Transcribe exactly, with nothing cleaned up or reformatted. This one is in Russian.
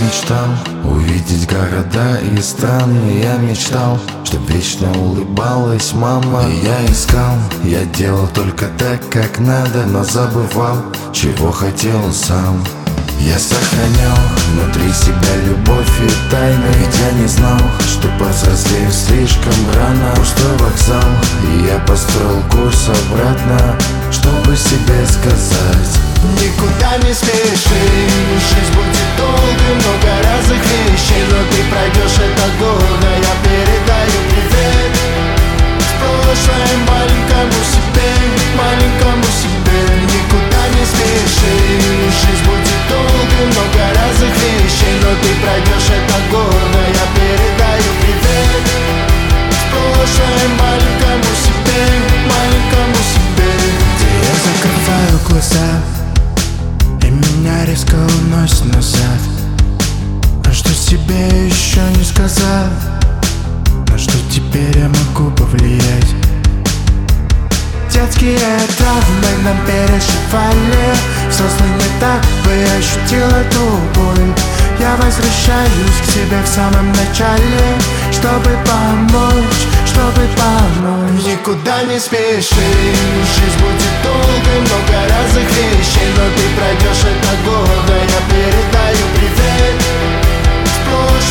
мечтал увидеть города и страны. Я мечтал, чтоб вечно улыбалась мама. И я искал, я делал только так, как надо, но забывал, чего хотел сам. Я сохранял внутри себя любовь и тайны, ведь я не знал, что повзрослею слишком рано. Пустой вокзал, и я построил курс обратно, чтобы себе сказать: никуда не спеши, жизнь будет долгой, много разных вещей, но ты пройдешь это гордо. Я передаю привет в прошлое маленькому себе, маленькому себе. Никуда не спеши, жизнь будет долгой, много разных вещей, но ты пройдешь это гордо. Я передаю привет в прошлое маленькому себе, маленькому себе. Где я закрываю глаза, и меня резко уносит назад. А что себе еще не сказал, на что теперь я могу повлиять? Детские травмы нам переживали, взрослый не так бы ощутил эту боль. Я возвращаюсь к себе в самом начале, чтобы помочь, чтобы помочь. Никуда не спеши, жизнь будет долгой, много разных вещей, но ты пройдешь это гордо. Я передаю привет в прошлое